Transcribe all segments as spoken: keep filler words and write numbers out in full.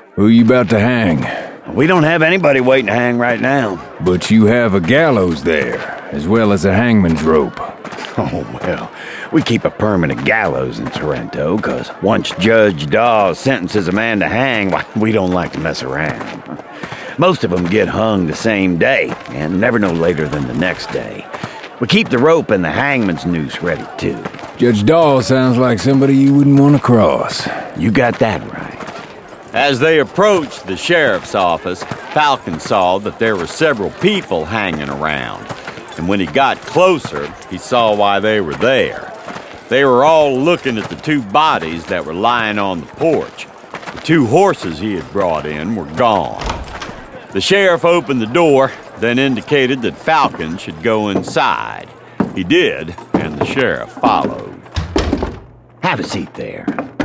Who you about to hang? We don't have anybody waiting to hang right now. But you have a gallows there, as well as a hangman's rope. Oh, well, we keep a permanent gallows in Sorrento, because once Judge Dawes sentences a man to hang, why, we don't like to mess around. Most of them get hung the same day, and never no later than the next day. We keep the rope and the hangman's noose ready, too. Judge Dawes sounds like somebody you wouldn't want to cross. You got that right. As they approached the sheriff's office, Falcon saw that there were several people hanging around. And when he got closer, he saw why they were there. They were all looking at the two bodies that were lying on the porch. The two horses he had brought in were gone. The sheriff opened the door, then indicated that Falcon should go inside. He did, and the sheriff followed. Have a seat there.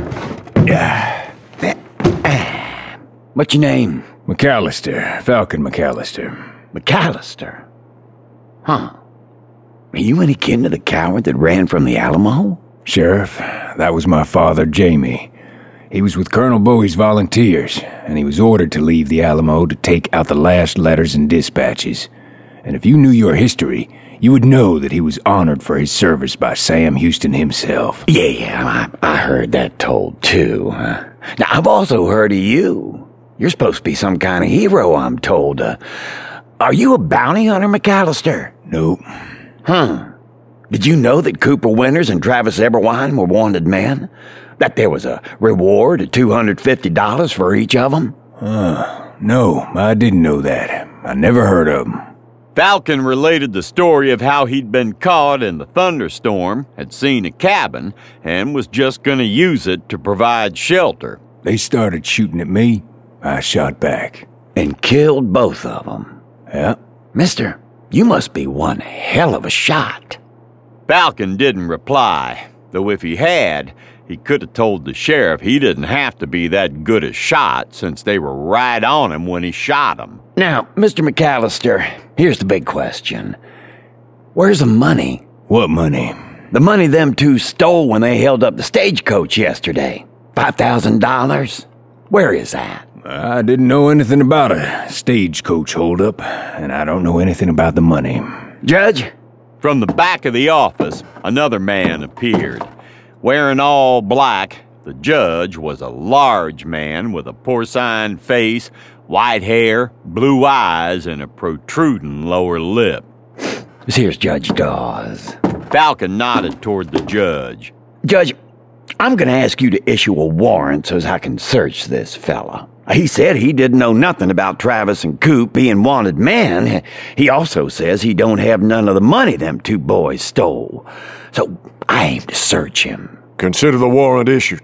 What's your name? McAllister, Falcon McAllister. McAllister? Huh. Are you any kin to the coward that ran from the Alamo? Sheriff, that was my father, Jamie. He was with Colonel Bowie's volunteers, and he was ordered to leave the Alamo to take out the last letters and dispatches. And if you knew your history, you would know that he was honored for his service by Sam Houston himself. Yeah, yeah, I, I heard that told, too. Uh, now, I've also heard of you. You're supposed to be some kind of hero, I'm told. Uh, are you a bounty hunter, McAllister? Nope. Huh. Did you know that Cooper Winters and Travis Eberwine were wanted men? That there was a reward of two hundred fifty dollars for each of them? Uh, no, I didn't know that. I never heard of them. Falcon related the story of how he'd been caught in the thunderstorm, had seen a cabin, and was just going to use it to provide shelter. They started shooting at me. I shot back. And killed both of them? Yeah. Mister, you must be one hell of a shot. Falcon didn't reply, though if he had, he could have told the sheriff he didn't have to be that good a shot since they were right on him when he shot them. Now, Mister McAllister, here's the big question. Where's the money? What money? The money them two stole when they held up the stagecoach yesterday. Five thousand dollars? Where is that? I didn't know anything about a stagecoach holdup, and I don't know anything about the money. Judge? From the back of the office, another man appeared. Wearing all black, the judge was a large man with a porcine face, white hair, blue eyes, and a protruding lower lip. Here's Judge Dawes. Falcon nodded toward the judge. Judge, I'm going to ask you to issue a warrant so as I can search this fella. He said he didn't know nothing about Travis and Coop being wanted men. He also says he don't have none of the money them two boys stole. So I aim to search him. Consider the warrant issued.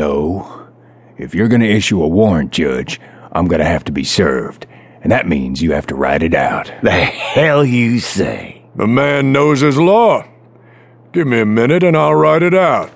No. If you're going to issue a warrant, Judge, I'm going to have to be served. And that means you have to write it out. The hell you say? The man knows his law. Give me a minute and I'll write it out.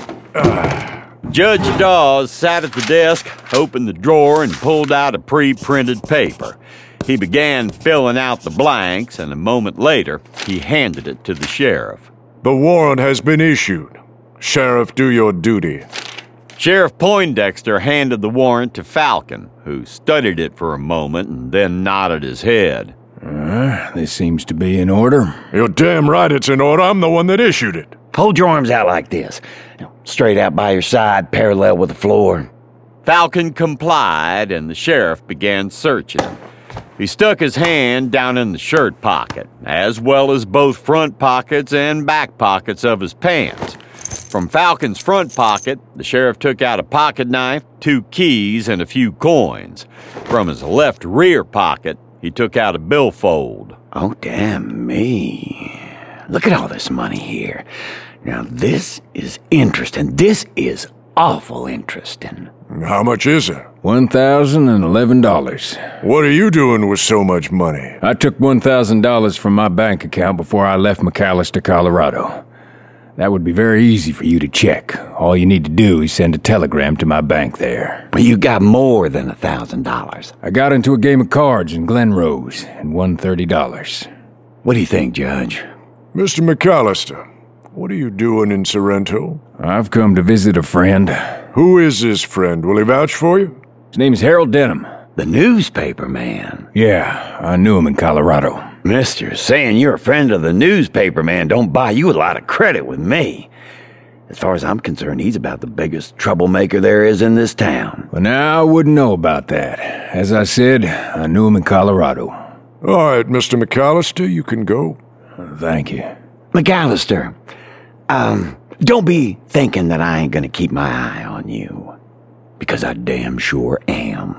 Uh. Judge Dawes sat at the desk, opened the drawer, and pulled out a pre-printed paper. He began filling out the blanks, and a moment later, he handed it to the sheriff. The warrant has been issued. Sheriff, do your duty. Sheriff Poindexter handed the warrant to Falcon, who studied it for a moment and then nodded his head. Uh, this seems to be in order. You're damn right it's in order. I'm the one that issued it. Hold your arms out like this. Straight out by your side, parallel with the floor. Falcon complied, and the sheriff began searching. He stuck his hand down in the shirt pocket, as well as both front pockets and back pockets of his pants. From Falcon's front pocket, the sheriff took out a pocket knife, two keys, and a few coins. From his left rear pocket, he took out a billfold. Oh, damn me. Look at all this money here. Now, this is interesting. This is awful interesting. How much is it? One thousand and eleven dollars. What are you doing with so much money? I took one thousand dollars from my bank account before I left McAllister, Colorado. That would be very easy for you to check. All you need to do is send a telegram to my bank there. But you got more than a thousand dollars. I got into a game of cards in Glen Rose and won thirty dollars. What do you think, Judge? Mister McAllister, what are you doing in Sorrento? I've come to visit a friend. Who is this friend? Will he vouch for you? His name's Harold Denham. The newspaper man? Yeah, I knew him in Colorado. Mister, saying you're a friend of the newspaper man don't buy you a lot of credit with me. As far as I'm concerned, he's about the biggest troublemaker there is in this town. Well, now I wouldn't know about that. As I said, I knew him in Colorado. All right, Mister McAllister, you can go. Thank you. McAllister, um, don't be thinking that I ain't gonna keep my eye on you. Because I damn sure am.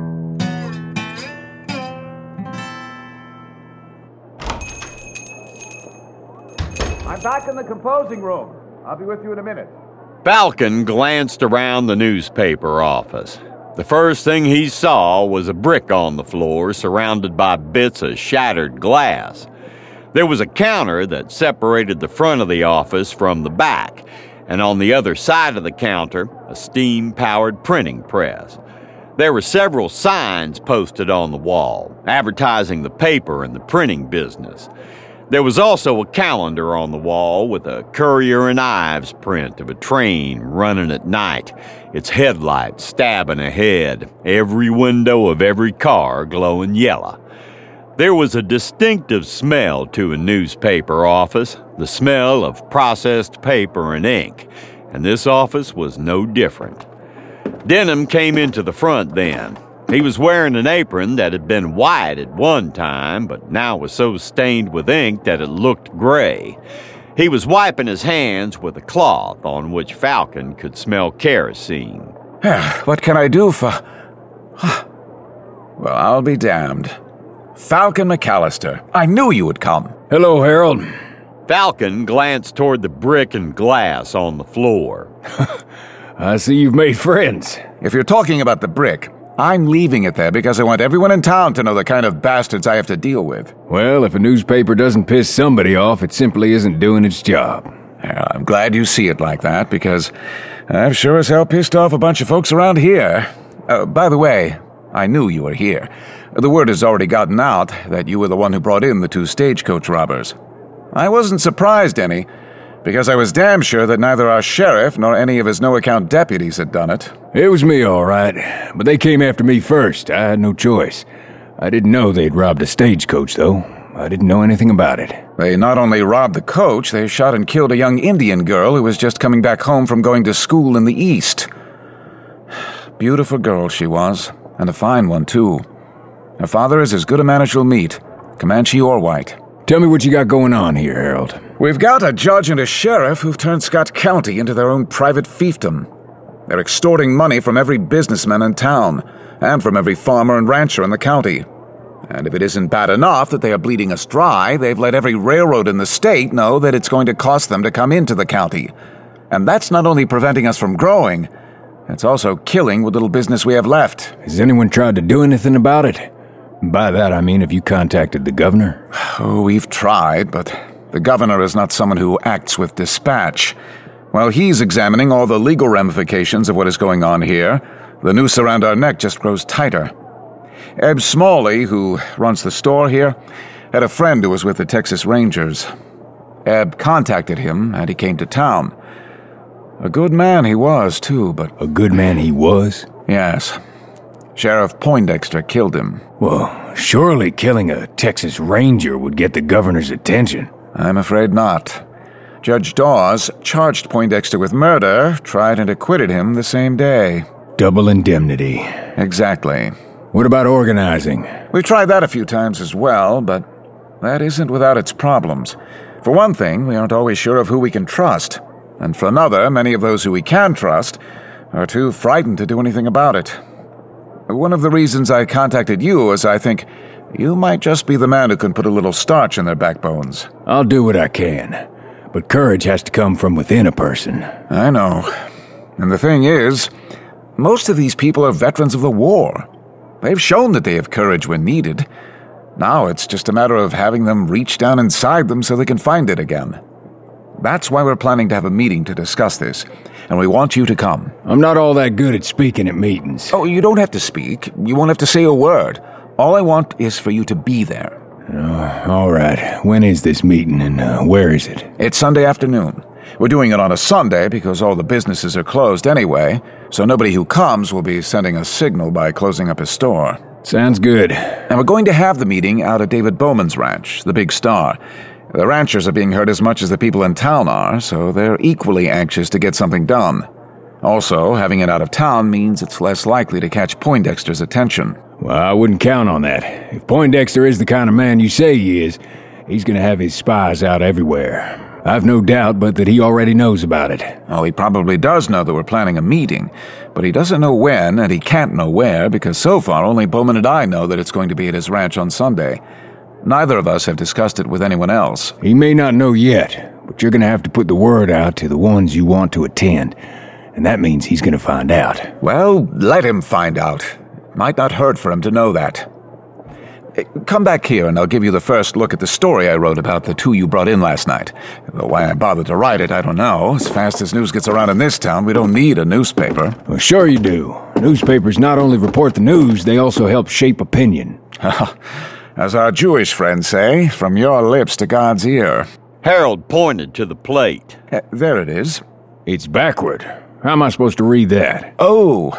I'm back in the composing room. I'll be with you in a minute. Falcon glanced around the newspaper office. The first thing he saw was a brick on the floor surrounded by bits of shattered glass. There was a counter that separated the front of the office from the back, and on the other side of the counter, a steam-powered printing press. There were several signs posted on the wall, advertising the paper and the printing business. There was also a calendar on the wall with a Currier and Ives print of a train running at night, its headlights stabbing ahead, every window of every car glowing yellow. There was a distinctive smell to a newspaper office, the smell of processed paper and ink, and this office was no different. Denham came into the front then. He was wearing an apron that had been white at one time, but now was so stained with ink that it looked gray. He was wiping his hands with a cloth on which Falcon could smell kerosene. What can I do for... Well, I'll be damned. Falcon McAllister, I knew you would come. Hello, Harold. Falcon glanced toward the brick and glass on the floor. I see you've made friends. If you're talking about the brick, I'm leaving it there because I want everyone in town to know the kind of bastards I have to deal with. Well, if a newspaper doesn't piss somebody off, it simply isn't doing its job. Yeah, I'm glad you see it like that, because I've sure as hell pissed off a bunch of folks around here. Uh, by the way, I knew you were here. The word has already gotten out that you were the one who brought in the two stagecoach robbers. I wasn't surprised any, because I was damn sure that neither our sheriff nor any of his no-account deputies had done it. It was me, all right, but they came after me first. I had no choice. I didn't know they'd robbed a stagecoach, though. I didn't know anything about it. They not only robbed the coach, they shot and killed a young Indian girl who was just coming back home from going to school in the East. Beautiful girl she was, and a fine one, too. Her father is as good a man as you'll meet, Comanche or white. Tell me what you got going on here, Harold. We've got a judge and a sheriff who've turned Scott County into their own private fiefdom. They're extorting money from every businessman in town, and from every farmer and rancher in the county. And if it isn't bad enough that they are bleeding us dry, they've let every railroad in the state know that it's going to cost them to come into the county. And that's not only preventing us from growing, it's also killing what little business we have left. Has anyone tried to do anything about it? By that I mean, have you contacted the governor? Oh, we've tried, but the governor is not someone who acts with dispatch. While he's examining all the legal ramifications of what is going on here, the noose around our neck just grows tighter. Eb Smalley, who runs the store here, had a friend who was with the Texas Rangers. Eb contacted him, and he came to town. A good man he was, too, but... A good man he was? Yes. Sheriff Poindexter killed him. Well, surely killing a Texas Ranger would get the governor's attention. I'm afraid not. Judge Dawes charged Poindexter with murder, tried and acquitted him the same day. Double indemnity. Exactly. What about organizing? We've tried that a few times as well, but that isn't without its problems. For one thing, we aren't always sure of who we can trust. And for another, many of those who we can trust are too frightened to do anything about it. One of the reasons I contacted you is I think you might just be the man who can put a little starch in their backbones. I'll do what I can, but courage has to come from within a person. I know. And the thing is, most of these people are veterans of the war. They've shown that they have courage when needed. Now it's just a matter of having them reach down inside them so they can find it again. That's why we're planning to have a meeting to discuss this, and we want you to come. I'm not all that good at speaking at meetings. Oh, you don't have to speak. You won't have to say a word. All I want is for you to be there. Uh, all right. When is this meeting, and uh, where is it? It's Sunday afternoon. We're doing it on a Sunday because all the businesses are closed anyway, so nobody who comes will be sending a signal by closing up his store. Sounds good. And we're going to have the meeting out at David Bowman's ranch, the Big Star. The ranchers are being hurt as much as the people in town are, so they're equally anxious to get something done. Also, having it out of town means it's less likely to catch Poindexter's attention. Well, I wouldn't count on that. If Poindexter is the kind of man you say he is, he's gonna have his spies out everywhere. I've no doubt but that he already knows about it. Oh, he probably does know that we're planning a meeting, but he doesn't know when, and he can't know where, because so far only Bowman and I know that it's going to be at his ranch on Sunday. Neither of us have discussed it with anyone else. He may not know yet, but you're gonna have to put the word out to the ones you want to attend, and that means he's gonna find out. Well, let him find out. Might not hurt for him to know that. Come back here and I'll give you the first look at the story I wrote about the two you brought in last night. Though why I bothered to write it, I don't know. As fast as news gets around in this town, we don't need a newspaper. Well, sure you do. Newspapers not only report the news, they also help shape opinion. As our Jewish friends say, from your lips to God's ear. Harold pointed to the plate. Uh, there it is. It's backward. How am I supposed to read that? Oh,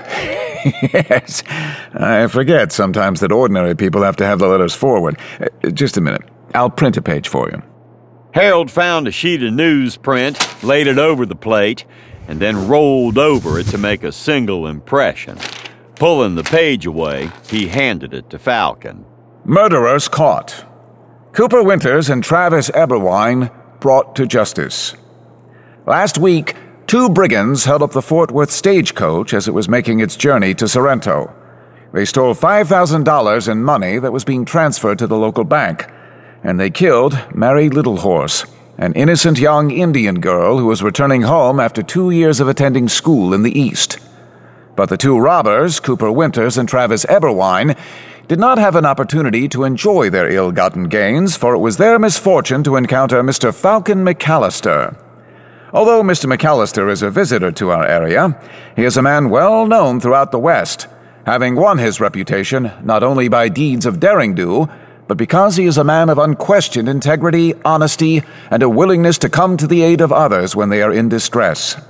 yes. I forget sometimes that ordinary people have to have the letters forward. Uh, just a minute. I'll print a page for you. Harold found a sheet of newsprint, laid it over the plate, and then rolled over it to make a single impression. Pulling the page away, he handed it to Falcon. Murderers caught. Cooper Winters and Travis Eberwine brought to justice. Last week, two brigands held up the Fort Worth stagecoach as it was making its journey to Sorrento. They stole five thousand dollars in money that was being transferred to the local bank, and they killed Mary Littlehorse, an innocent young Indian girl who was returning home after two years of attending school in the East. But the two robbers, Cooper Winters and Travis Eberwine, did not have an opportunity to enjoy their ill-gotten gains, for it was their misfortune to encounter Mister Falcon McAllister. Although Mister McAllister is a visitor to our area, he is a man well known throughout the West, having won his reputation not only by deeds of derring-do, but because he is a man of unquestioned integrity, honesty, and a willingness to come to the aid of others when they are in distress.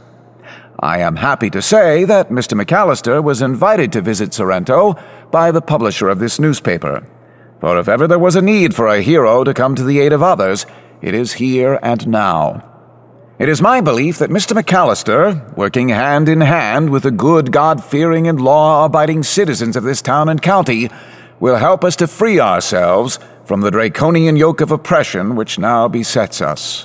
I am happy to say that Mister McAllister was invited to visit Sorrento by the publisher of this newspaper. For if ever there was a need for a hero to come to the aid of others, it is here and now. It is my belief that Mister McAllister, working hand in hand with the good, God-fearing, and law-abiding citizens of this town and county, will help us to free ourselves from the draconian yoke of oppression which now besets us.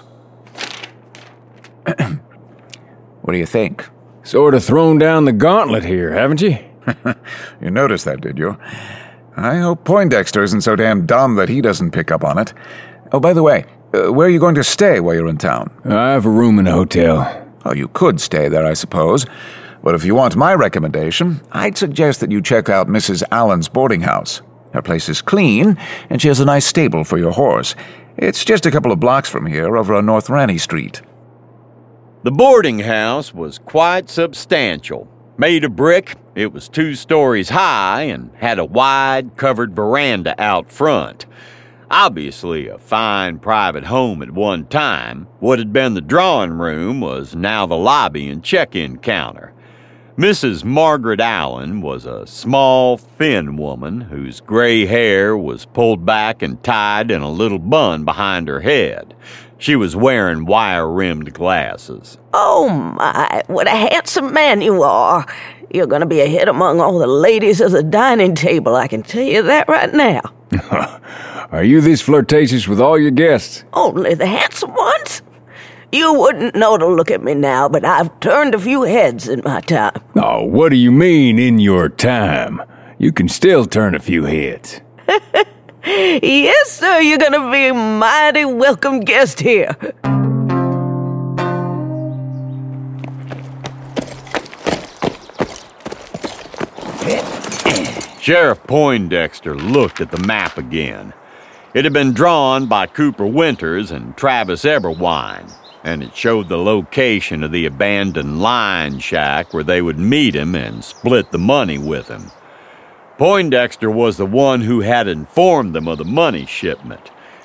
What do you think? Sort of thrown down the gauntlet here, haven't you? You noticed that, did you? I hope Poindexter isn't so damn dumb that he doesn't pick up on it. Oh, by the way, uh, where are you going to stay while you're in town? I have a room in a hotel. Oh, you could stay there, I suppose. But if you want my recommendation, I'd suggest that you check out Missus Allen's boarding house. Her place is clean, and she has a nice stable for your horse. It's just a couple of blocks from here, over on North Ranney Street. The boarding house was quite substantial. Made of brick, it was two stories high and had a wide, covered veranda out front. Obviously a fine private home at one time. What had been the drawing room was now the lobby and check-in counter. Missus Margaret Allen was a small, thin woman whose gray hair was pulled back and tied in a little bun behind her head. She was wearing wire-rimmed glasses. Oh, my, what a handsome man you are. You're going to be a hit among all the ladies of the dining table, I can tell you that right now. Are you this flirtatious with all your guests? Only the handsome ones? You wouldn't know to look at me now, but I've turned a few heads in my time. Oh, what do you mean, in your time? You can still turn a few heads. Yes, sir, you're going to be a mighty welcome guest here. Sheriff Poindexter looked at the map again. It had been drawn by Cooper Winters and Travis Eberwine, and it showed the location of the abandoned line shack where they would meet him and split the money with him. Poindexter was the one who had informed them of the money shipment,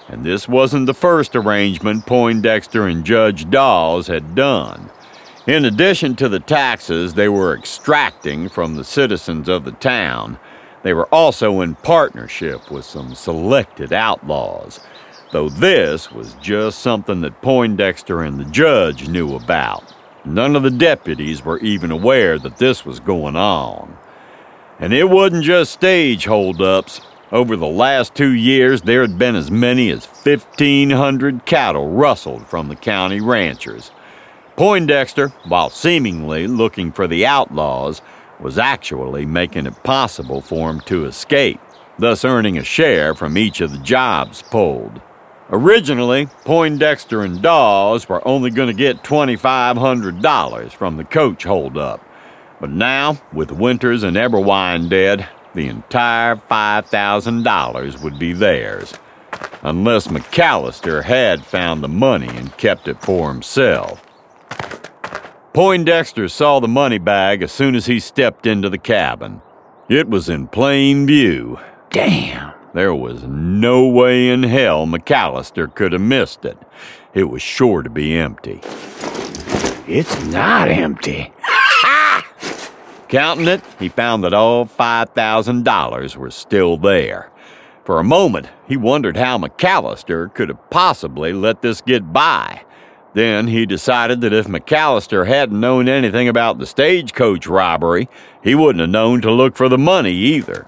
And this wasn't the first arrangement Poindexter and Judge Dawes had done. In addition to the taxes they were extracting from the citizens of the town, they were also in partnership with some selected outlaws, though this was just something that Poindexter and the judge knew about. None of the deputies were even aware that this was going on. And it wasn't just stage holdups. Over the last two years, there had been as many as fifteen hundred cattle rustled from the county ranchers. Poindexter, while seemingly looking for the outlaws, was actually making it possible for him to escape, thus earning a share from each of the jobs pulled. Originally, Poindexter and Dawes were only going to get twenty-five hundred dollars from the coach holdup, but now, with Winters and Eberwine dead, the entire five thousand dollars would be theirs, unless McAllister had found the money and kept it for himself. Poindexter saw the money bag as soon as he stepped into the cabin. It was in plain view. Damn. There was no way in hell McAllister could have missed it. It was sure to be empty. It's not empty. Counting it, he found that all five thousand dollars were still there. For a moment, he wondered how McAllister could have possibly let this get by. Then he decided that if McAllister hadn't known anything about the stagecoach robbery, he wouldn't have known to look for the money either.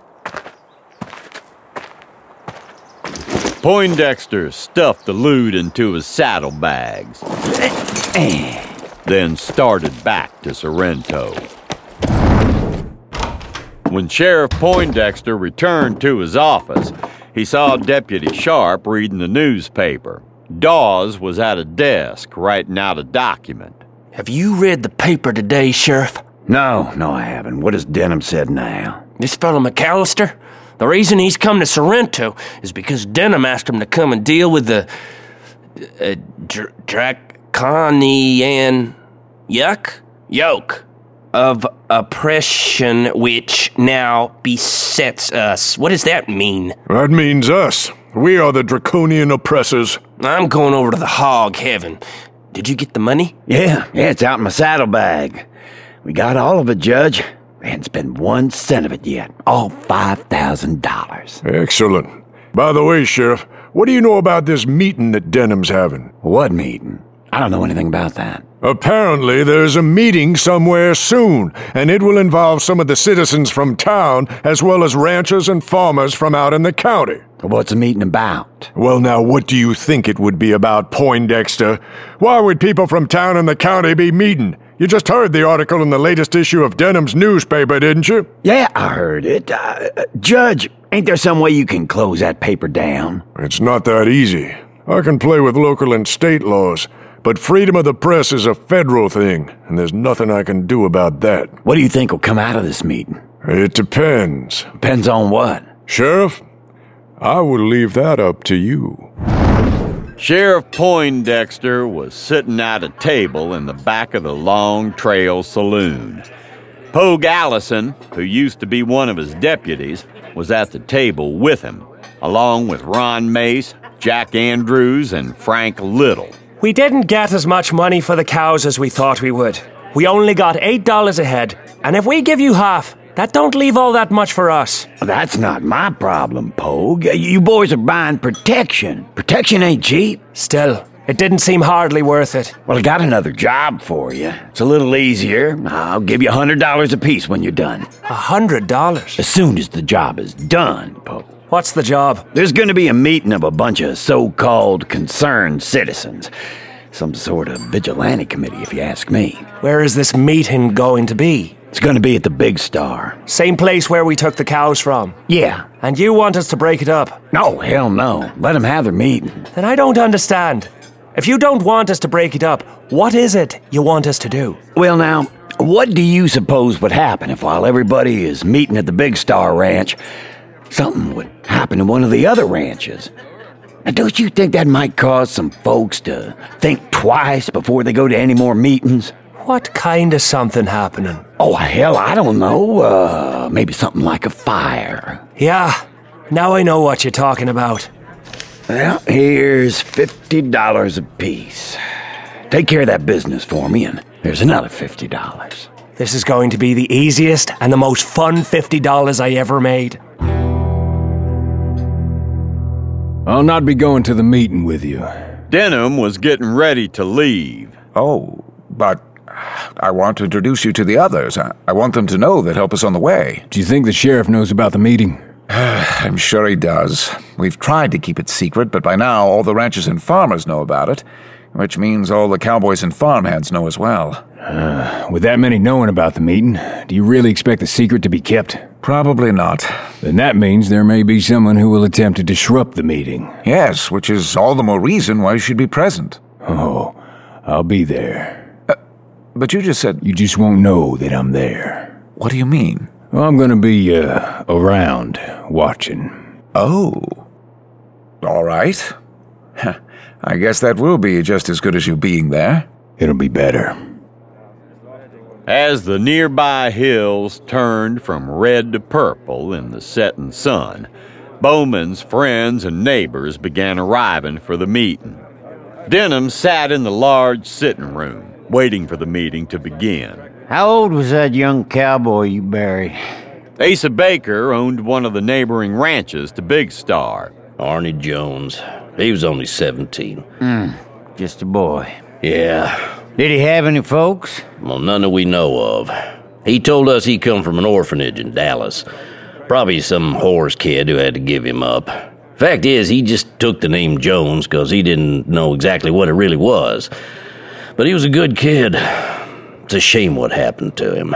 Poindexter stuffed the loot into his saddlebags, then started back to Sorrento. When Sheriff Poindexter returned to his office, he saw Deputy Sharp reading the newspaper. Dawes was at a desk writing out a document. Have you read the paper today, Sheriff? No, no, I haven't. What has Denham said now? This fellow McAllister, the reason he's come to Sorrento is because Denham asked him to come and deal with the uh, dr- draconian yuck yoke of oppression which now besets us. What does that mean? That means us. We are the draconian oppressors. I'm going over to the hog heaven. Did you get the money? Yeah, yeah, it's out in my saddlebag. We got all of it, Judge. We hadn't spent one cent of it yet. All five thousand dollars. Excellent. By the way, Sheriff, what do you know about this meeting that Denham's having? What meeting? I don't know anything about that. Apparently, there's a meeting somewhere soon, and it will involve some of the citizens from town, as well as ranchers and farmers from out in the county. What's the meeting about? Well, now, what do you think it would be about, Poindexter? Why would people from town and the county be meeting? You just heard the article in the latest issue of Denham's newspaper, didn't you? Yeah, I heard it. Uh, uh, Judge, ain't there some way you can close that paper down? It's not that easy. I can play with local and state laws, but freedom of the press is a federal thing, and there's nothing I can do about that. What do you think will come out of this meeting? It depends. Depends on what? Sheriff, I will leave that up to you. Sheriff Poindexter was sitting at a table in the back of the Long Trail Saloon. Pogue Allison, who used to be one of his deputies, was at the table with him, along with Ron Mace, Jack Andrews, and Frank Little. We didn't get as much money for the cows as we thought we would. We only got eight dollars a head, and if we give you half, that don't leave all that much for us. That's not my problem, Pogue. You boys are buying protection. Protection ain't cheap. Still, it didn't seem hardly worth it. Well, I got another job for you. It's a little easier. I'll give you a hundred dollars apiece when you're done. A hundred dollars? As soon as the job is done, Pogue. What's the job? There's going to be a meeting of a bunch of so-called concerned citizens. Some sort of vigilante committee, if you ask me. Where is this meeting going to be? It's going to be at the Big Star. Same place where we took the cows from? Yeah. And you want us to break it up? No, hell no. Let them have their meeting. Then I don't understand. If you don't want us to break it up, what is it you want us to do? Well, now, what do you suppose would happen if while everybody is meeting at the Big Star Ranch, something would happen to one of the other ranches? Now, don't you think that might cause some folks to think twice before they go to any more meetings? What kind of something happening? Oh, hell, I don't know. Uh, maybe something like a fire. Yeah, now I know what you're talking about. Well, here's fifty dollars apiece. Take care of that business for me, and here's another fifty dollars. This is going to be the easiest and the most fun fifty dollars I ever made. I'll not be going to the meeting with you. Denham was getting ready to leave. Oh, but I want to introduce you to the others. I, I want them to know that help is on the way. Do you think the sheriff knows about the meeting? I'm sure he does. We've tried to keep it secret, but by now all the ranchers and farmers know about it, which means all the cowboys and farmhands know as well. Uh, with that many knowing about the meeting, do you really expect the secret to be kept? Probably not. Then that means there may be someone who will attempt to disrupt the meeting. Yes, which is all the more reason why you should be present. Oh, I'll be there. Uh, but you just said... You just won't know that I'm there. What do you mean? Well, I'm gonna be, uh, around, watching. Oh. All right. I guess that will be just as good as you being there. It'll be better. As the nearby hills turned from red to purple in the setting sun, Bowman's friends and neighbors began arriving for the meeting. Denham sat in the large sitting room, waiting for the meeting to begin. How old was that young cowboy you buried? Asa Baker owned one of the neighboring ranches to Big Star. Arnie Jones. He was only seventeen. Hmm, just a boy. Yeah. Did he have any folks? Well, none that we know of. He told us he come from an orphanage in Dallas. Probably some whore's kid who had to give him up. Fact is, he just took the name Jones because he didn't know exactly what it really was. But he was a good kid. It's a shame what happened to him.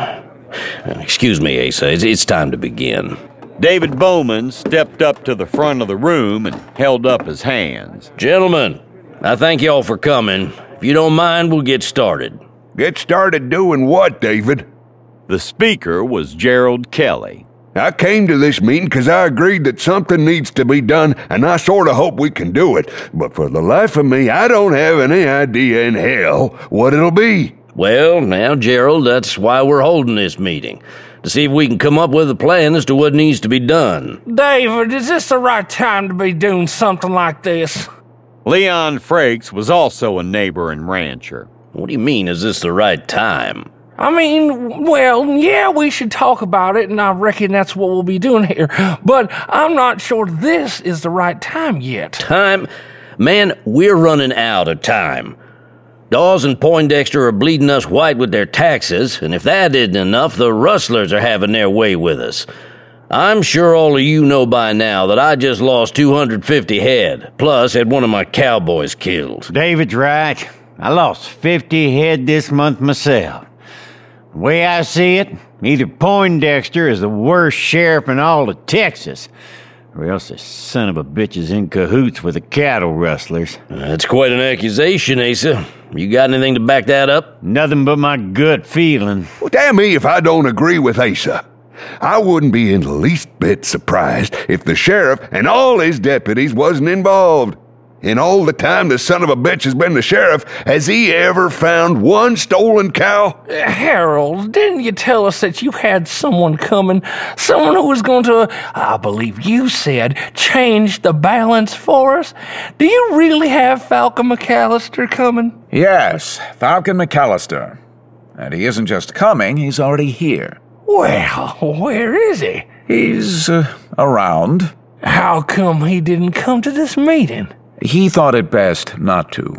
Excuse me, Asa. It's, it's time to begin. David Bowman stepped up to the front of the room and held up his hands. Gentlemen, I thank y'all for coming. If you don't mind, we'll get started. Get started doing what, David? The speaker was Gerald Kelly. I came to this meeting because I agreed that something needs to be done, and I sort of hope we can do it. But for the life of me, I don't have any idea in hell what it'll be. Well, now, Gerald, that's why we're holding this meeting. To see if we can come up with a plan as to what needs to be done. David, is this the right time to be doing something like this? Leon Frakes was also a neighbor and rancher. What do you mean, is this the right time? I mean, well, yeah, we should talk about it, and I reckon that's what we'll be doing here. But I'm not sure this is the right time yet. Time? Man, we're running out of time. Dawes and Poindexter are bleeding us white with their taxes, and if that isn't enough, the rustlers are having their way with us. I'm sure all of you know by now that I just lost two hundred fifty head, plus had one of my cowboys killed. David's right. I lost fifty head this month myself. The way I see it, either Poindexter is the worst sheriff in all of Texas, or else the son of a bitch is in cahoots with the cattle rustlers. That's quite an accusation, Asa. You got anything to back that up? Nothing but my gut feeling. Well, damn me if I don't agree with Asa. I wouldn't be in the least bit surprised if the sheriff and all his deputies wasn't involved. In all the time the son of a bitch has been the sheriff, has he ever found one stolen cow? Harold, didn't you tell us that you had someone coming? Someone who was going to, I believe you said, change the balance for us? Do you really have Falcon McAllister coming? Yes, Falcon McAllister. And he isn't just coming, he's already here. Well, where is he? He's uh, around. How come he didn't come to this meeting? He thought it best not to.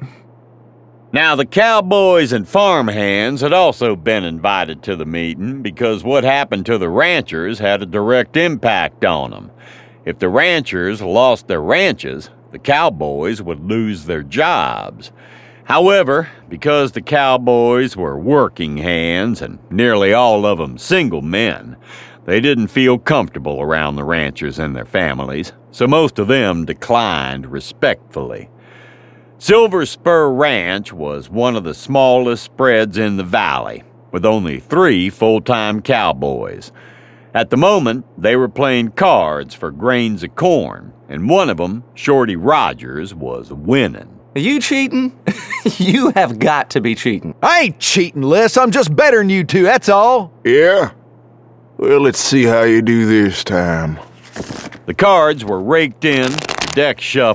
Now, the cowboys and farmhands had also been invited to the meeting because what happened to the ranchers had a direct impact on them. If the ranchers lost their ranches, the cowboys would lose their jobs. However, because the cowboys were working hands and nearly all of them single men, they didn't feel comfortable around the ranchers and their families, so most of them declined respectfully. Silver Spur Ranch was one of the smallest spreads in the valley, with only three full-time cowboys. At the moment, they were playing cards for grains of corn, and one of them, Shorty Rogers, was winning. Are you cheating? You have got to be cheating. I ain't cheating, Les. I'm just better than you two, that's all. Yeah? Well, let's see how you do this time. The cards were raked in, the deck shuffled,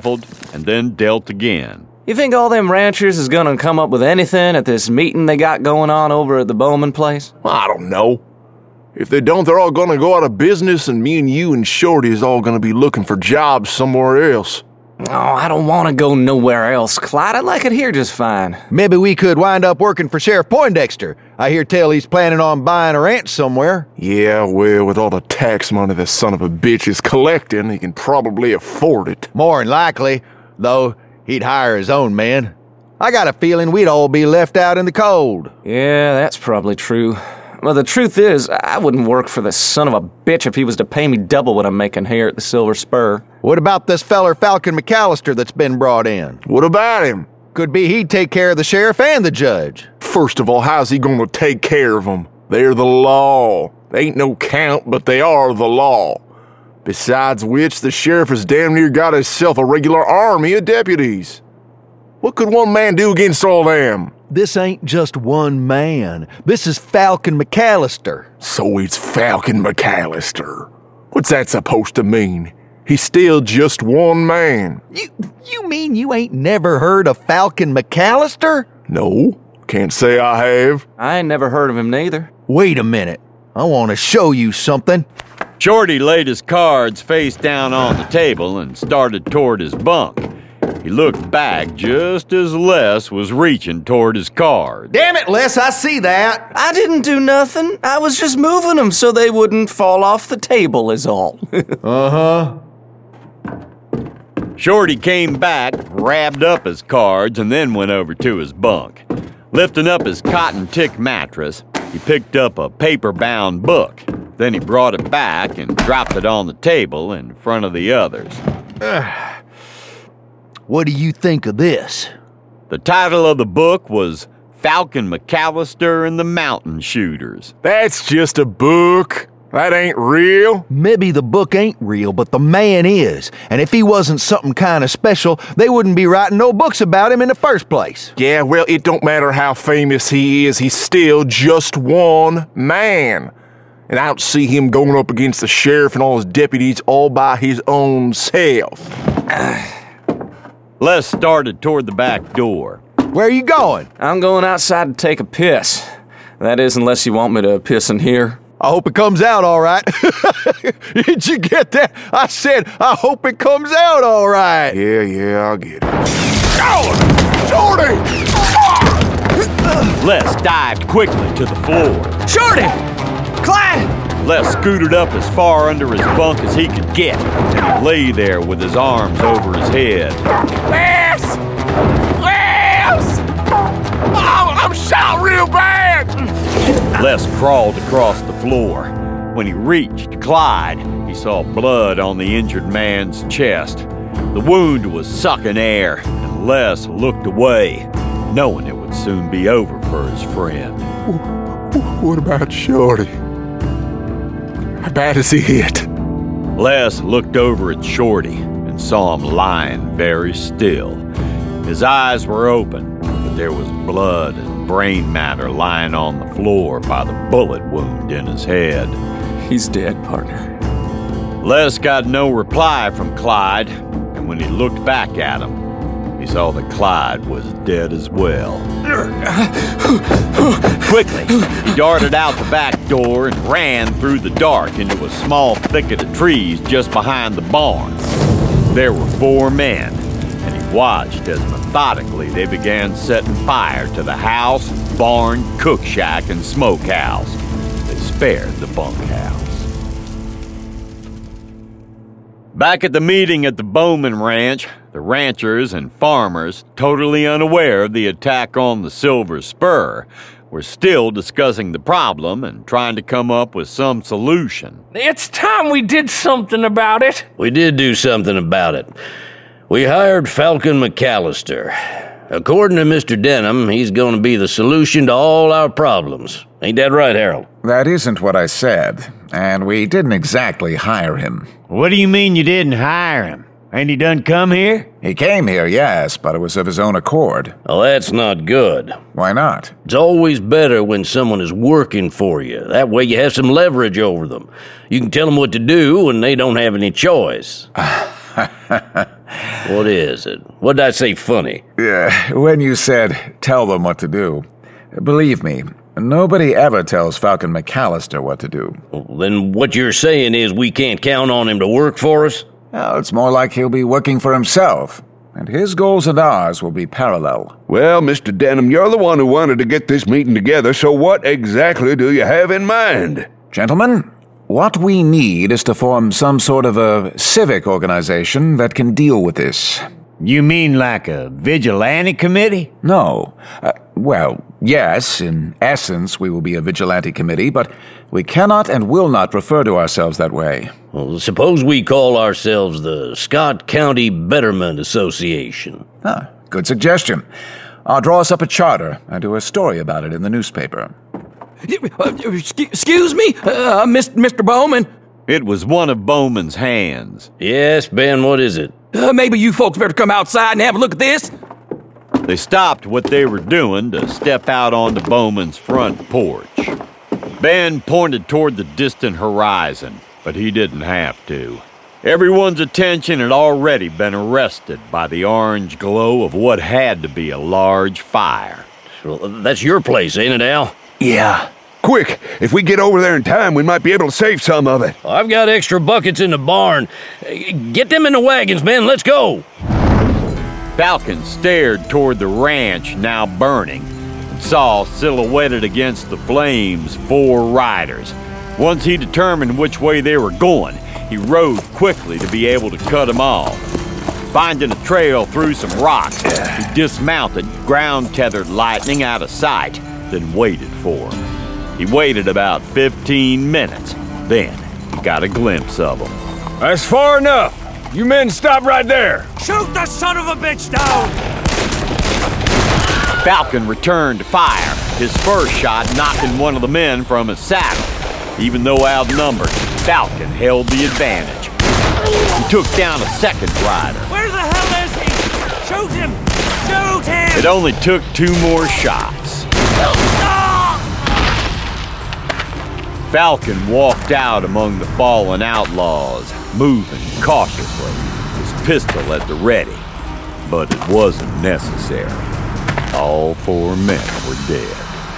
and then dealt again. You think all them ranchers is gonna come up with anything at this meeting they got going on over at the Bowman place? I don't know. If they don't, they're all gonna go out of business, and me and you and Shorty is all gonna be looking for jobs somewhere else. Oh, I don't want to go nowhere else, Clyde. I like it here just fine. Maybe we could wind up working for Sheriff Poindexter. I hear tell he's planning on buying a ranch somewhere. Yeah, well, with all the tax money this son of a bitch is collecting, he can probably afford it. More than likely, though, he'd hire his own men. I got a feeling we'd all be left out in the cold. Yeah, that's probably true. Well, the truth is, I wouldn't work for this son of a bitch if he was to pay me double what I'm making here at the Silver Spur. What about this feller Falcon McAllister that's been brought in? What about him? Could be he'd take care of the sheriff and the judge. First of all, how's he gonna take care of them? They're the law. They ain't no count, but they are the law. Besides which, the sheriff has damn near got himself a regular army of deputies. What could one man do against all them? This ain't just one man. This is Falcon McAllister. So it's Falcon McAllister. What's that supposed to mean? He's still just one man. You you mean you ain't never heard of Falcon McAllister? No, can't say I have. I ain't never heard of him neither. Wait a minute. I want to show you something. Shorty laid his cards face down on the table and started toward his bunk. He looked back just as Les was reaching toward his cards. Damn it, Les, I see that. I didn't do nothing. I was just moving them so they wouldn't fall off the table is all. Uh-huh. Shorty came back, grabbed up his cards, and then went over to his bunk. Lifting up his cotton tick mattress, he picked up a paper-bound book. Then he brought it back and dropped it on the table in front of the others. What do you think of this? The title of the book was Falcon McAllister and the Mountain Shooters. That's just a book. That ain't real. Maybe the book ain't real, but the man is. And if he wasn't something kind of special, they wouldn't be writing no books about him in the first place. Yeah, well, it don't matter how famous he is. He's still just one man. And I don't see him going up against the sheriff and all his deputies all by his own self. Les started toward the back door. Where are you going? I'm going outside to take a piss. That is, unless you want me to piss in here. I hope it comes out all right. Did you get that? I said, I hope it comes out all right. Yeah, yeah, I'll get it. Oh! Shorty! Les dived quickly to the floor. Shorty! Clyde! Les scooted up as far under his bunk as he could get, and he lay there with his arms over his head. Les! Les! Oh, I'm shot real bad! Les crawled across the floor. When he reached Clyde, he saw blood on the injured man's chest. The wound was sucking air, and Les looked away, knowing it would soon be over for his friend. What about Shorty? How bad is he hit? Les looked over at Shorty and saw him lying very still. His eyes were open, but there was blood and brain matter lying on the floor by the bullet wound in his head. He's dead, partner. Les got no reply from Clyde, and when he looked back at him, he saw that Clyde was dead as well. Quickly, he darted out the back door and ran through the dark into a small thicket of trees just behind the barn. There were four men, and he watched as methodically they began setting fire to the house, barn, cook shack, and smokehouse. They spared the bunkhouse. Back at the meeting at the Bowman Ranch, the ranchers and farmers, totally unaware of the attack on the Silver Spur, were still discussing the problem and trying to come up with some solution. It's time we did something about it. We did do something about it. We hired Falcon McAllister. According to Mister Denham, he's going to be the solution to all our problems. Ain't that right, Harold? That isn't what I said, and we didn't exactly hire him. What do you mean you didn't hire him? Ain't he done come here? He came here, yes, but it was of his own accord. Well, that's not good. Why not? It's always better when someone is working for you. That way you have some leverage over them. You can tell them what to do and they don't have any choice. What is it? What did I say funny? Yeah, when you said, tell them what to do. Believe me, nobody ever tells Falcon McAllister what to do. Well, then what you're saying is we can't count on him to work for us? Well, it's more like he'll be working for himself, and his goals and ours will be parallel. Well, Mister Denham, you're the one who wanted to get this meeting together, so what exactly do you have in mind? Gentlemen, what we need is to form some sort of a civic organization that can deal with this. You mean like a vigilante committee? No. Uh, well, yes, in essence we will be a vigilante committee, but we cannot and will not refer to ourselves that way. Well, suppose we call ourselves the Scott County Betterment Association. Ah, good suggestion. I'll draw us up a charter and do a story about it in the newspaper. Excuse me, uh, Mister Bowman? It was one of Bowman's hands. Yes, Ben, what is it? Uh, maybe you folks better come outside and have a look at this. They stopped what they were doing to step out onto Bowman's front porch. Ben pointed toward the distant horizon, but he didn't have to. Everyone's attention had already been arrested by the orange glow of what had to be a large fire. Well, that's your place, ain't it, Al? Yeah. Quick, if we get over there in time, we might be able to save some of it. I've got extra buckets in the barn. Get them in the wagons, men. Let's go. Falcon stared toward the ranch now burning and saw silhouetted against the flames four riders. Once he determined which way they were going, he rode quickly to be able to cut them off. Finding a trail through some rocks, he dismounted, ground-tethered Lightning out of sight, then waited for him. He waited about fifteen minutes. Then he got a glimpse of him. That's far enough. You men stop right there. Shoot the son of a bitch down! Falcon returned fire, his first shot knocking one of the men from his saddle. Even though outnumbered, Falcon held the advantage. He took down a second rider. Where the hell is he? Shoot him! Shoot him! It only took two more shots. Falcon walked out among the fallen outlaws, moving cautiously, his pistol at the ready. But it wasn't necessary. All four men were dead.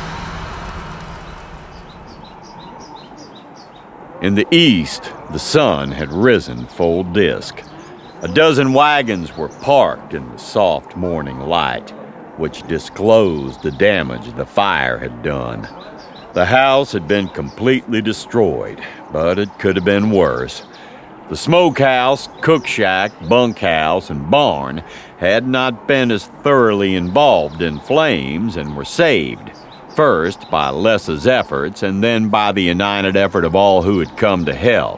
In the east, the sun had risen full disk. A dozen wagons were parked in the soft morning light, which disclosed the damage the fire had done. The house had been completely destroyed, but it could have been worse. The smokehouse, cook shack, bunkhouse, and barn had not been as thoroughly involved in flames and were saved, first by Les's efforts and then by the united effort of all who had come to help.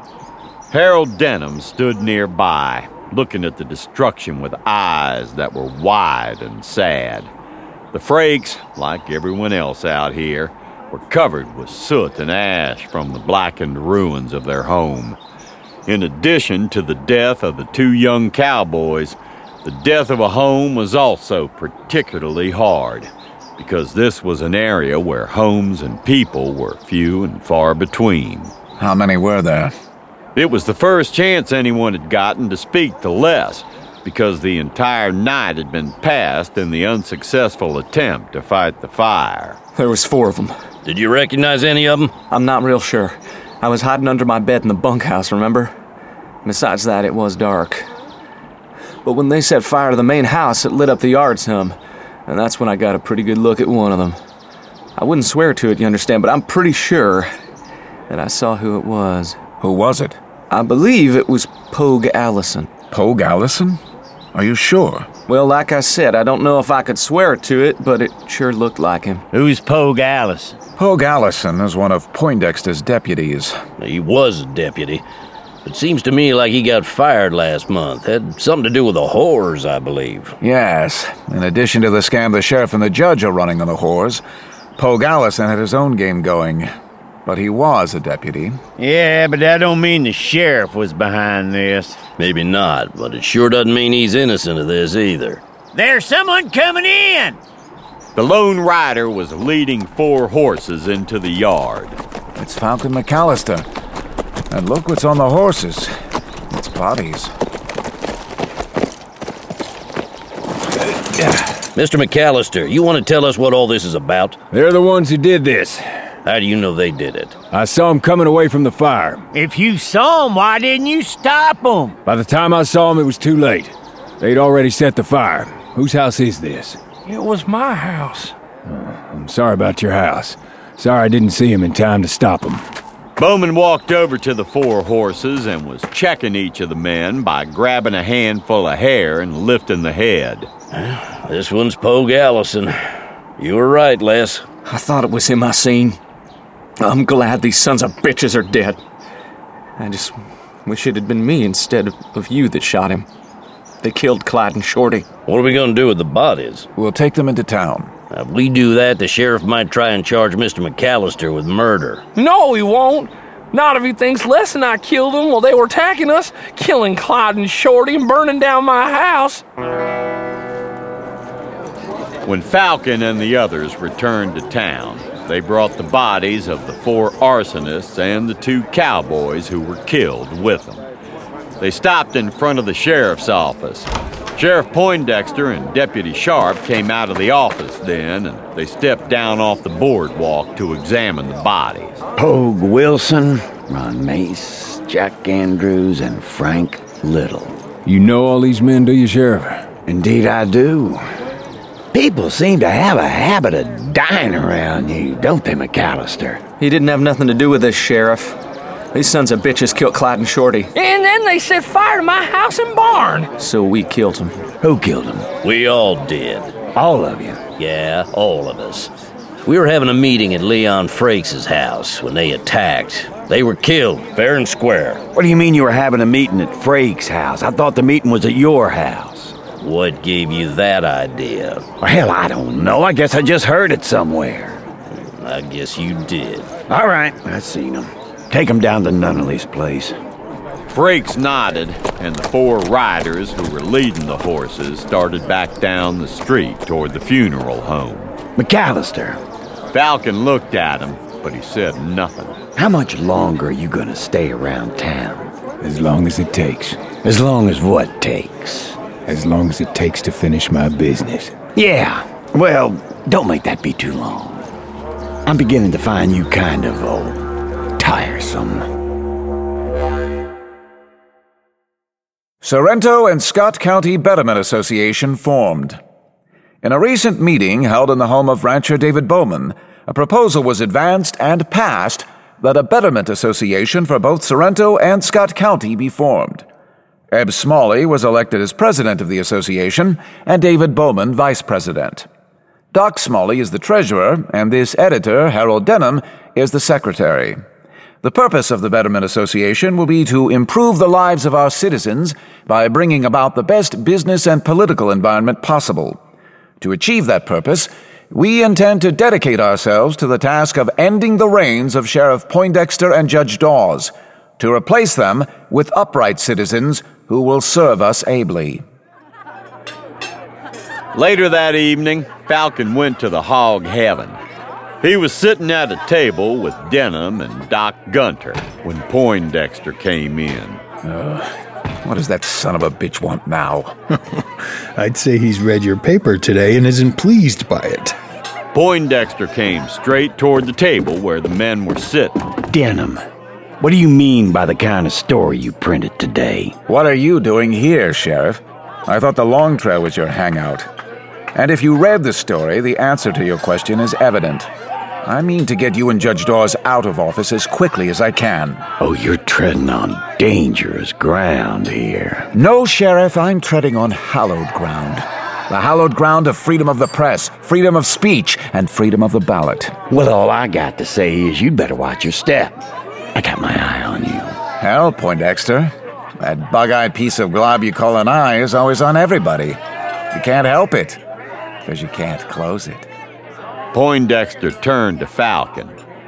Harold Denham stood nearby, looking at the destruction with eyes that were wide and sad. The Frakes, like everyone else out here, were covered with soot and ash from the blackened ruins of their home. In addition to the death of the two young cowboys, the death of a home was also particularly hard, because this was an area where homes and people were few and far between. How many were there? It was the first chance anyone had gotten to speak to Les, because the entire night had been passed in the unsuccessful attempt to fight the fire. There was four of them. Did you recognize any of them? I'm not real sure. I was hiding under my bed in the bunkhouse, remember? Besides that, it was dark. But when they set fire to the main house, it lit up the yard some, and that's when I got a pretty good look at one of them. I wouldn't swear to it, you understand, but I'm pretty sure that I saw who it was. Who was it? I believe it was Pogue Allison. Pogue Allison? Are you sure? Well, like I said, I don't know if I could swear to it, but it sure looked like him. Who's Pogue Allison? Pogue Allison is one of Poindexter's deputies. He was a deputy. It seems to me like he got fired last month. Had something to do with the whores, I believe. Yes. In addition to the scam the sheriff and the judge are running on the whores, Pogue Allison had his own game going. But he was a deputy. Yeah, but that don't mean the sheriff was behind this. Maybe not, but it sure doesn't mean he's innocent of this either. There's someone coming in! The lone rider was leading four horses into the yard. It's Falcon McAllister. And look what's on the horses. It's bodies. Mister McAllister, you want to tell us what all this is about? They're the ones who did this. How do you know they did it? I saw them coming away from the fire. If you saw them, why didn't you stop them? By the time I saw them, it was too late. They'd already set the fire. Whose house is this? It was my house. Oh, I'm sorry about your house. Sorry I didn't see him in time to stop him. Bowman walked over to the four horses and was checking each of the men by grabbing a handful of hair and lifting the head. This one's Pogue Allison. You were right, Les. I thought it was him I seen. I'm glad these sons of bitches are dead. I just wish it had been me instead of you that shot him. They killed Clyde and Shorty. What are we going to do with the bodies? We'll take them into town. If we do that, the sheriff might try and charge Mister McAllister with murder. No, he won't. Not if he thinks Les and I killed them while they were attacking us, killing Clyde and Shorty and burning down my house. When Falcon and the others returned to town, they brought the bodies of the four arsonists and the two cowboys who were killed with them. They stopped in front of the sheriff's office. Sheriff Poindexter and Deputy Sharp came out of the office then, and they stepped down off the boardwalk to examine the bodies. Pogue Wilson, Ron Mace, Jack Andrews, and Frank Little. You know all these men, do you, Sheriff? Indeed I do. People seem to have a habit of dying around you, don't they, McAllister? He didn't have nothing to do with this, Sheriff. These sons of bitches killed Clyde and Shorty. And then they set fire to my house and barn. So we killed them. Who killed them? We all did. All of you? Yeah, all of us. We were having a meeting at Leon Frakes' house when they attacked. They were killed, fair and square. What do you mean you were having a meeting at Frakes' house? I thought the meeting was at your house. What gave you that idea? Well, hell, I don't know. I guess I just heard it somewhere. I guess you did. All right, I seen them. Take them down to Nunnally's place. Frakes nodded, and the four riders who were leading the horses started back down the street toward the funeral home. McAllister. Falcon looked at him, but he said nothing. How much longer are you gonna stay around town? As long as it takes. As long as what takes? As long as it takes to finish my business. Yeah, well, don't make that be too long. I'm beginning to find you kind of, oh, tiresome. Sorrento and Scott County Betterment Association formed. In a recent meeting held in the home of rancher David Bowman, a proposal was advanced and passed that a Betterment Association for both Sorrento and Scott County be formed. Eb Smalley was elected as president of the association, and David Bowman vice president. Doc Smalley is the treasurer, and this editor, Harold Denham, is the secretary. The purpose of the Betterment Association will be to improve the lives of our citizens by bringing about the best business and political environment possible. To achieve that purpose, we intend to dedicate ourselves to the task of ending the reigns of Sheriff Poindexter and Judge Dawes, to replace them with upright citizens who will serve us ably. Later that evening, Falcon went to the Hog Heaven. He was sitting at a table with Denham and Doc Gunter when Poindexter came in. Uh, what does that son of a bitch want now? I'd say he's read your paper today and isn't pleased by it. Poindexter came straight toward the table where the men were sitting. Denham, what do you mean by the kind of story you printed today? What are you doing here, Sheriff? I thought the Long Trail was your hangout. And if you read the story, the answer to your question is evident. I mean to get you and Judge Dawes out of office as quickly as I can. Oh, you're treading on dangerous ground here. No, Sheriff, I'm treading on hallowed ground. The hallowed ground of freedom of the press, freedom of speech, and freedom of the ballot. Well, all I got to say is you'd better watch your step. I got my eye on you. Hell, Poindexter, that bug-eyed piece of glob you call an eye is always on everybody. You can't help it, because you can't close it. Poindexter turned to Falcon.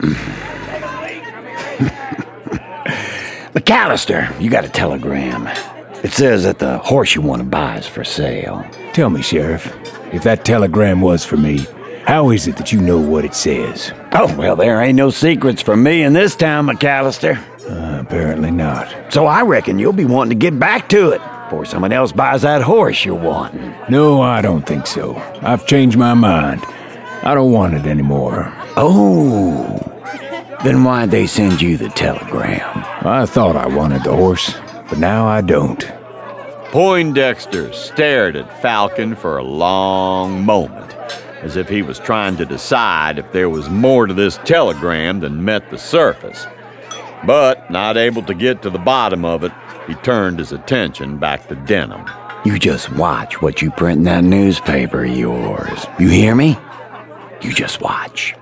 McAllister, you got a telegram. It says that the horse you want to buy is for sale. Tell me, Sheriff, if that telegram was for me, how is it that you know what it says? Oh, well, there ain't no secrets from me in this town, McAllister. Uh, apparently not. So I reckon you'll be wanting to get back to it. before someone else buys that horse you're wanting. No, I don't think so. I've changed my mind. I don't want it anymore. Oh, then why'd they send you the telegram? I thought I wanted the horse, but now I don't. Poindexter stared at Falcon for a long moment, as if he was trying to decide if there was more to this telegram than met the surface. But, not able to get to the bottom of it, he turned his attention back to Denham. You just watch what you print in that newspaper of yours. You hear me? You just watch.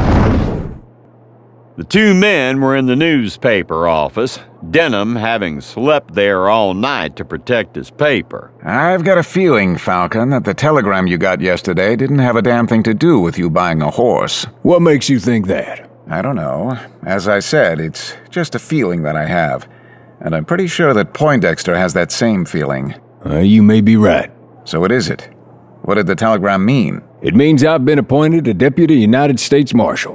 The two men were in the newspaper office, Denham having slept there all night to protect his paper. I've got a feeling, Falcon, that the telegram you got yesterday didn't have a damn thing to do with you buying a horse. What makes you think that? I don't know. As I said, it's just a feeling that I have. And I'm pretty sure that Poindexter has that same feeling. Uh, you may be right. So what is it? What did the telegram mean? It means I've been appointed a Deputy United States Marshal.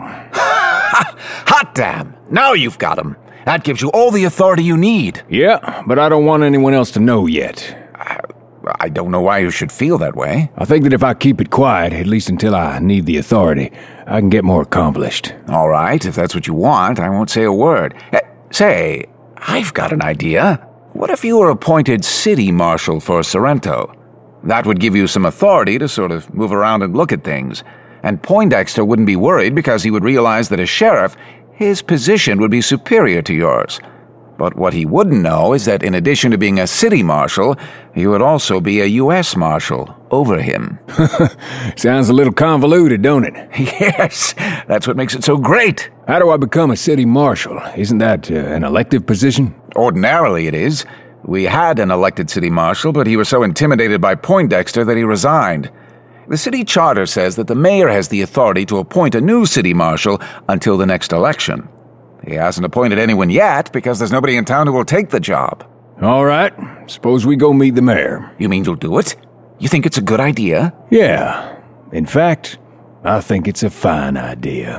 Hot damn! Now you've got him. That gives you all the authority you need. Yeah, but I don't want anyone else to know yet. I, I don't know why you should feel that way. I think that if I keep it quiet, at least until I need the authority, I can get more accomplished. All right, if that's what you want, I won't say a word. Uh, say, I've got an idea. What if you were appointed City Marshal for Sorrento? That would give you some authority to sort of move around and look at things. And Poindexter wouldn't be worried because he would realize that as sheriff, his position would be superior to yours. But what he wouldn't know is that in addition to being a city marshal, you would also be a U S marshal over him. Sounds a little convoluted, don't it? Yes, that's what makes it so great. How do I become a city marshal? Isn't that uh, an elective position? Ordinarily it is. We had an elected city marshal, but he was so intimidated by Poindexter that he resigned. The city charter says that the mayor has the authority to appoint a new city marshal until the next election. He hasn't appointed anyone yet because there's nobody in town who will take the job. All right. Suppose we go meet the mayor. You mean you'll do it? You think it's a good idea? Yeah. In fact, I think it's a fine idea.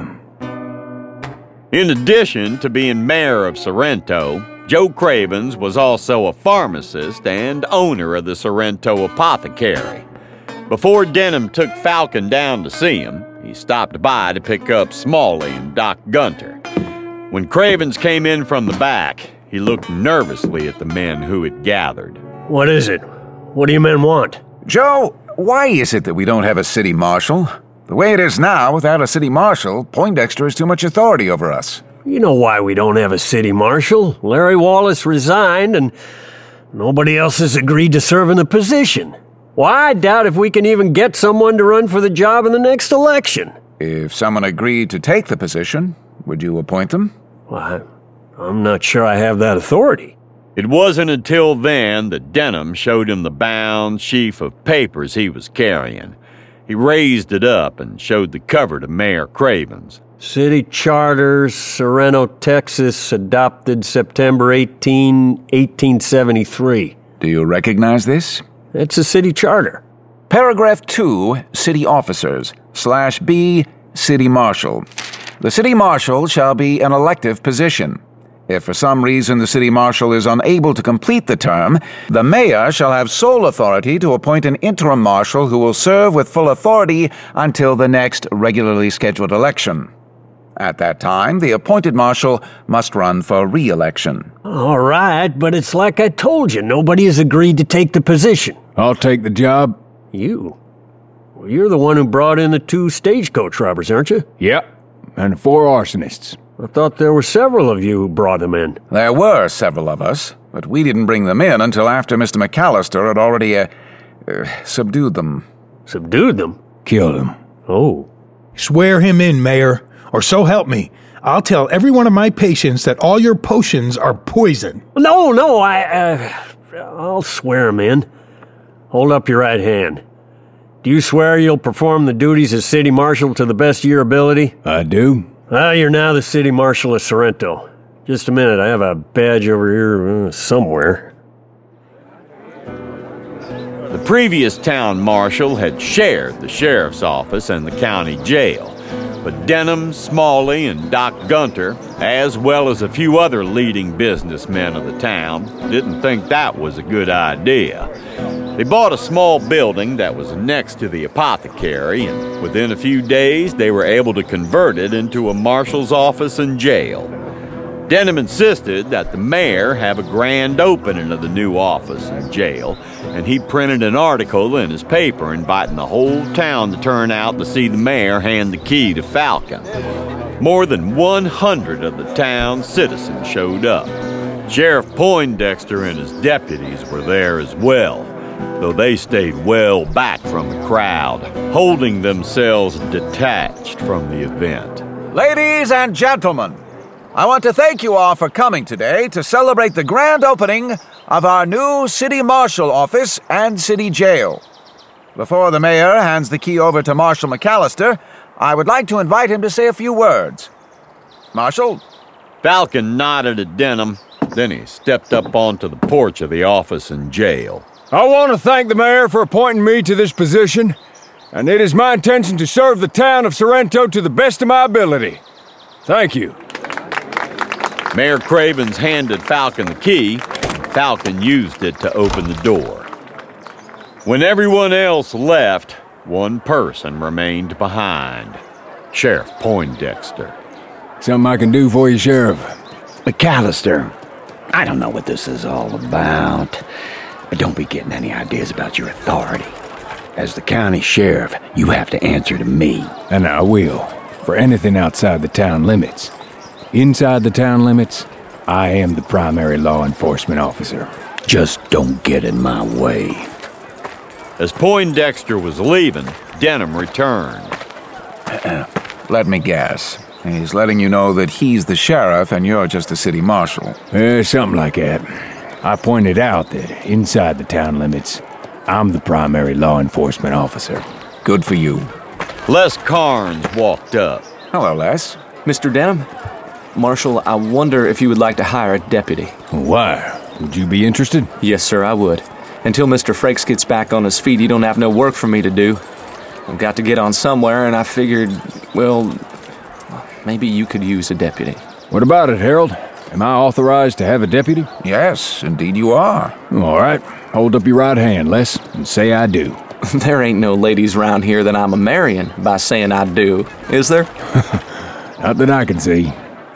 In addition to being mayor of Sorrento, Joe Cravens was also a pharmacist and owner of the Sorrento Apothecary. Before Denham took Falcon down to see him, he stopped by to pick up Smalley and Doc Gunter. When Cravens came in from the back, he looked nervously at the men who had gathered. What is it? What do you men want? Joe, why is it that we don't have a city marshal? The way it is now, without a city marshal, Poindexter has too much authority over us. You know why we don't have a city marshal. Larry Wallace resigned, and nobody else has agreed to serve in the position. Why, I doubt if we can even get someone to run for the job in the next election. If someone agreed to take the position, would you appoint them? Well, I'm not sure I have that authority. It wasn't until then that Denham showed him the bound sheaf of papers he was carrying. He raised it up and showed the cover to Mayor Cravens. City Charter, Sorrento, Texas, adopted September eighteenth, eighteen seventy-three. Do you recognize this? It's a city charter. Paragraph two, City Officers, slash B, City Marshal. The City Marshal shall be an elective position. If for some reason the City Marshal is unable to complete the term, the Mayor shall have sole authority to appoint an interim Marshal who will serve with full authority until the next regularly scheduled election. At that time, the appointed Marshal must run for re-election. All right, but it's like I told you, nobody has agreed to take the position. I'll take the job. You? Well, you're the one who brought in the two stagecoach robbers, aren't you? Yep, and four arsonists. I thought there were several of you who brought them in. There were several of us, but we didn't bring them in until after Mister McAllister had already, uh, uh, subdued them. Subdued them? Killed them. Oh. Swear him in, Mayor, or so help me. I'll tell every one of my patients that all your potions are poison. No, no, I, uh, I'll swear him in. Hold up your right hand. Do you swear you'll perform the duties as city marshal to the best of your ability? I do. Well, you're now the city marshal of Sorrento. Just a minute, I have a badge over here uh, somewhere. The previous town marshal had shared the sheriff's office and the county jail. But Denham, Smalley, and Doc Gunter, as well as a few other leading businessmen of the town, didn't think that was a good idea. They bought a small building that was next to the apothecary, and within a few days they were able to convert it into a marshal's office and jail. Denham insisted that the mayor have a grand opening of the new office and jail, and he printed an article in his paper inviting the whole town to turn out to see the mayor hand the key to Falcon. More than one hundred of the town's citizens showed up. Sheriff Poindexter and his deputies were there as well, though they stayed well back from the crowd, holding themselves detached from the event. Ladies and gentlemen, I want to thank you all for coming today to celebrate the grand opening of our new City Marshal office and City Jail. Before the mayor hands the key over to Marshal McAllister, I would like to invite him to say a few words. Marshal? Falcon nodded at Denham, then he stepped up onto the porch of the office and jail. I want to thank the mayor for appointing me to this position, and it is my intention to serve the town of Sorrento to the best of my ability. Thank you. Mayor Cravens handed Falcon the key, and Falcon used it to open the door. When everyone else left, one person remained behind. Sheriff Poindexter. Something I can do for you, Sheriff? McAllister, I don't know what this is all about, but don't be getting any ideas about your authority. As the county sheriff, you have to answer to me. And I will, for anything outside the town limits. Inside the town limits, I am the primary law enforcement officer. Just don't get in my way. As Poindexter was leaving, Denham returned. Let me guess. He's letting you know that he's the sheriff and you're just a city marshal. Eh, something like that. I pointed out that inside the town limits, I'm the primary law enforcement officer. Good for you. Les Carnes walked up. Hello, Les. Mister Denham? Marshal, I wonder if you would like to hire a deputy. Why? Would you be interested? Yes, sir, I would. Until Mister Frakes gets back on his feet, he don't have no work for me to do. I've got to get on somewhere, and I figured, well, maybe you could use a deputy. What about it, Harold? Am I authorized to have a deputy? Yes, indeed you are. All right. Hold up your right hand, Les, and say I do. There ain't no ladies round here that I'm a-marrying by saying I do, is there? Not that I can see.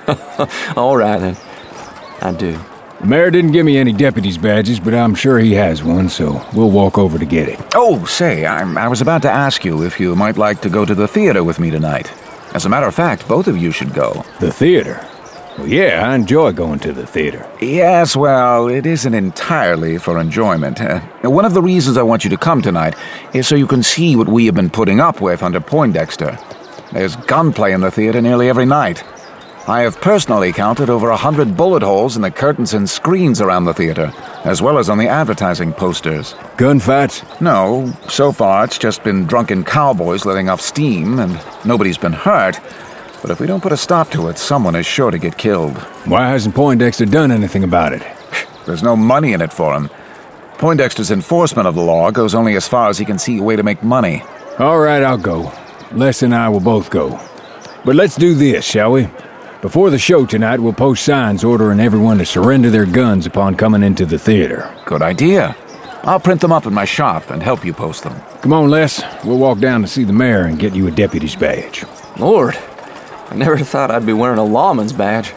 All right, then. I do. The mayor didn't give me any deputy's badges, but I'm sure he has one, so we'll walk over to get it. Oh, say, I, I was about to ask you if you might like to go to the theater with me tonight. As a matter of fact, both of you should go. The theater? Well, yeah, I enjoy going to the theater. Yes, well, it isn't entirely for enjoyment. Uh, one of the reasons I want you to come tonight is so you can see what we have been putting up with under Poindexter. There's gunplay in the theater nearly every night. I have personally counted over a hundred bullet holes in the curtains and screens around the theater, as well as on the advertising posters. Gunfights? No, so far it's just been drunken cowboys letting off steam, and nobody's been hurt. But if we don't put a stop to it, someone is sure to get killed. Why hasn't Poindexter done anything about it? There's no money in it for him. Poindexter's enforcement of the law goes only as far as he can see a way to make money. All right, I'll go. Les and I will both go. But let's do this, shall we? Before the show tonight, we'll post signs ordering everyone to surrender their guns upon coming into the theater. Good idea. I'll print them up in my shop and help you post them. Come on, Les. We'll walk down to see the mayor and get you a deputy's badge. Lord, I never thought I'd be wearing a lawman's badge.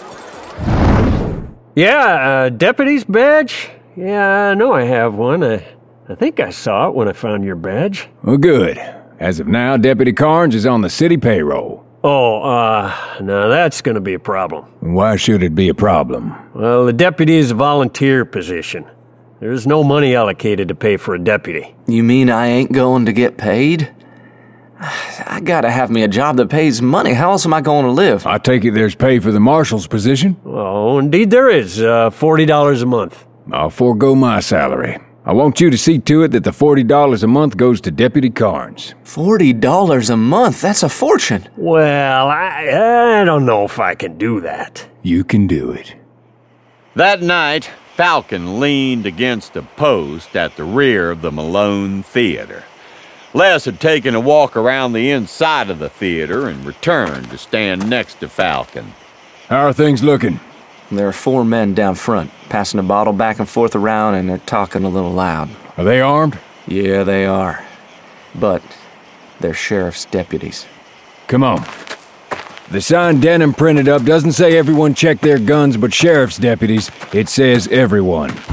Yeah, a deputy's badge? Yeah, I know I have one. I, I think I saw it when I found your badge. Well, good. As of now, Deputy Carnes is on the city payroll. Oh, uh, now that's gonna be a problem. Why should it be a problem? Well, the deputy is a volunteer position. There's no money allocated to pay for a deputy. You mean I ain't going to get paid? I gotta have me a job that pays money. How else am I going to live? I take it there's pay for the marshal's position? Oh, indeed there is. Uh, forty dollars a month. I'll forego my salary. I want you to see to it that the forty dollars a month goes to Deputy Carnes. forty dollars a month? That's a fortune. Well, I, I don't know if I can do that. You can do it. That night, Falcon leaned against a post at the rear of the Malone Theater. Les had taken a walk around the inside of the theater and returned to stand next to Falcon. How are things looking? There are four men down front, passing a bottle back and forth around, and they're talking a little loud. Are they armed? Yeah, they are. But they're sheriff's deputies. Come on. The sign Denham printed up doesn't say everyone check their guns but sheriff's deputies. It says everyone.